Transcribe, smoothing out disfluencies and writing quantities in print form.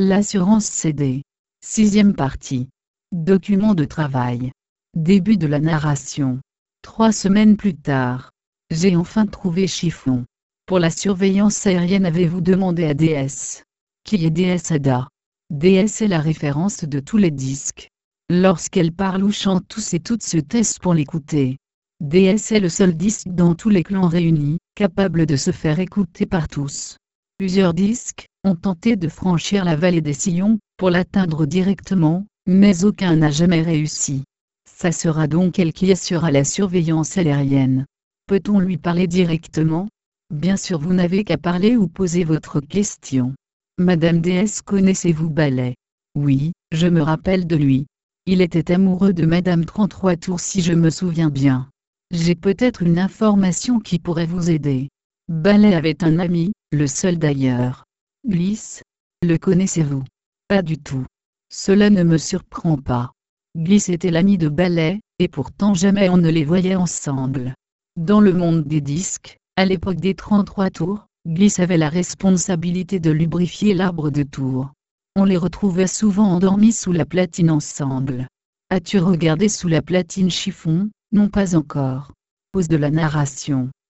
L'assurance cédée. 6e partie. Document de travail. Début de la narration. 3 semaines plus tard. J'ai enfin trouvé Chiffon. Pour la surveillance aérienne, avez-vous demandé à DS? Qui est DS Ada? DS est la référence de tous les disques. Lorsqu'elle parle ou chante, tous et toutes se taisent pour l'écouter. DS est le seul disque dans tous les clans réunis, capable de se faire écouter par tous. Plusieurs disques ont tenté de franchir la vallée des sillons, pour l'atteindre directement, mais aucun n'a jamais réussi. Ça sera donc elle qui assurera la surveillance aérienne. Peut-on lui parler directement? Bien sûr, vous n'avez qu'à parler ou poser votre question. Madame DS, connaissez-vous Ballet? Oui, je me rappelle de lui. Il était amoureux de Madame 33 Tours si je me souviens bien. J'ai peut-être une information qui pourrait vous aider. Ballet avait un ami, le seul d'ailleurs. Gliss? Le connaissez-vous? Pas du tout. Cela ne me surprend pas. Gliss était l'ami de Ballet, et pourtant jamais on ne les voyait ensemble. Dans le monde des disques, à l'époque des 33 tours, Gliss avait la responsabilité de lubrifier l'arbre de tours. On les retrouvait souvent endormis sous la platine ensemble. As-tu regardé sous la platine Chiffon? Non, pas encore. Pause de la narration.